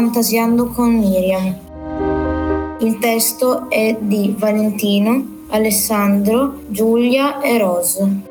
Fantasiando con Miriam. Il testo è di Valentino, Alessandro, Giulia e Rose.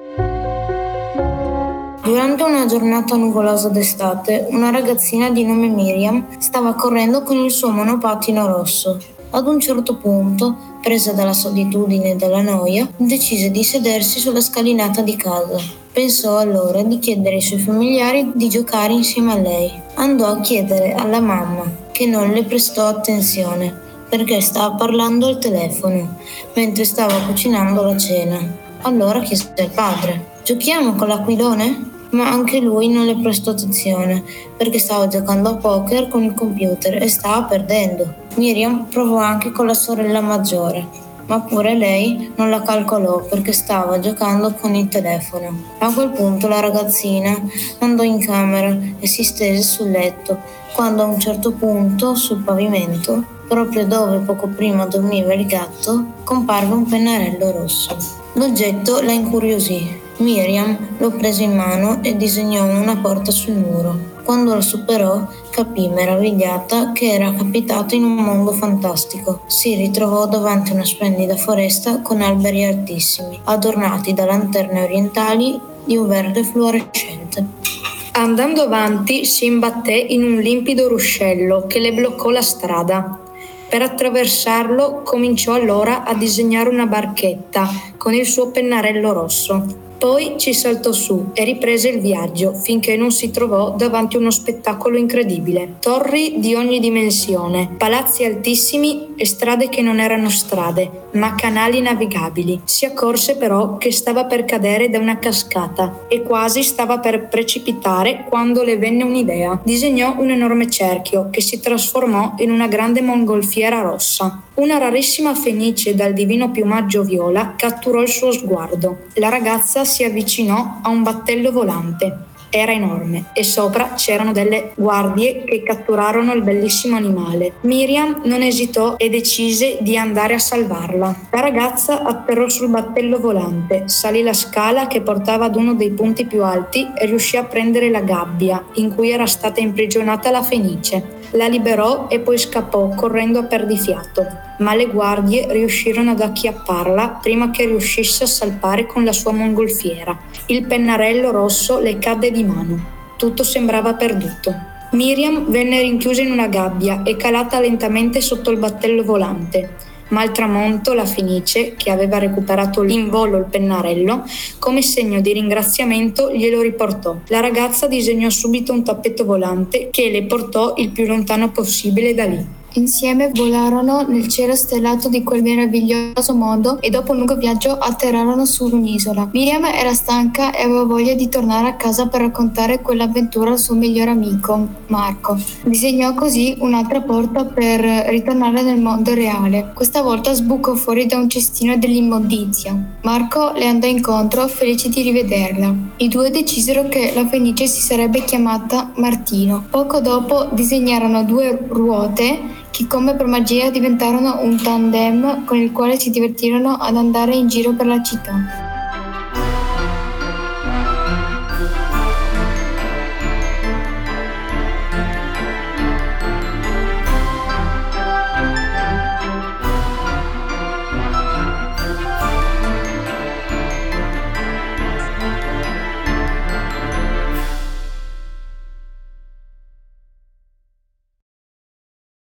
Durante una giornata nuvolosa d'estate, una ragazzina di nome Miriam stava correndo con il suo monopattino rosso. Ad un certo punto, presa dalla solitudine e dalla noia, decise di sedersi sulla scalinata di casa. Pensò allora di chiedere ai suoi familiari di giocare insieme a lei. Andò a chiedere alla mamma, che non le prestò attenzione, perché stava parlando al telefono, mentre stava cucinando la cena. Allora chiese al padre: «Giochiamo con l'aquilone?» Ma anche lui non le prestò attenzione, perché stava giocando a poker con il computer e stava perdendo. Miriam provò anche con la sorella maggiore, ma pure lei non la calcolò perché stava giocando con il telefono. A quel punto la ragazzina andò in camera e si stese sul letto, quando a un certo punto, sul pavimento, proprio dove poco prima dormiva il gatto, comparve un pennarello rosso. L'oggetto la incuriosì. Miriam lo prese in mano e disegnò una porta sul muro. Quando lo superò, capì meravigliata che era capitata in un mondo fantastico. Si ritrovò davanti a una splendida foresta con alberi altissimi, adornati da lanterne orientali di un verde fluorescente. Andando avanti, si imbatté in un limpido ruscello che le bloccò la strada. Per attraversarlo, cominciò allora a disegnare una barchetta con il suo pennarello rosso. Poi ci saltò su e riprese il viaggio finché non si trovò davanti a uno spettacolo incredibile. Torri di ogni dimensione, palazzi altissimi e strade che non erano strade, ma canali navigabili. Si accorse però che stava per cadere da una cascata e quasi stava per precipitare quando le venne un'idea. Disegnò un enorme cerchio che si trasformò in una grande mongolfiera rossa. Una rarissima fenice dal divino piumaggio viola catturò il suo sguardo. La ragazza si avvicinò a un battello volante. Era enorme e sopra c'erano delle guardie che catturarono il bellissimo animale. Miriam non esitò e decise di andare a salvarla. La ragazza atterrò sul battello volante, salì la scala che portava ad uno dei punti più alti e riuscì a prendere la gabbia in cui era stata imprigionata la fenice. La liberò e poi scappò correndo a perdifiato, ma le guardie riuscirono ad acchiapparla prima che riuscisse a salpare con la sua mongolfiera. Il pennarello rosso le cadde di mano. Tutto sembrava perduto. Miriam venne rinchiusa in una gabbia e calata lentamente sotto il battello volante, ma al tramonto la fenice, che aveva recuperato in volo il pennarello, come segno di ringraziamento glielo riportò. La ragazza disegnò subito un tappeto volante che le portò il più lontano possibile da lì. Insieme volarono nel cielo stellato di quel meraviglioso mondo e dopo un lungo viaggio atterrarono su un'isola. Miriam era stanca e aveva voglia di tornare a casa per raccontare quell'avventura al suo migliore amico, Marco. Disegnò così un'altra porta per ritornare nel mondo reale. Questa volta sbucò fuori da un cestino dell'immondizia. Marco le andò incontro, felice di rivederla. I due decisero che la fenice si sarebbe chiamata Martino. Poco dopo disegnarono 2 ruote che come per magia diventarono un tandem con il quale si divertirono ad andare in giro per la città.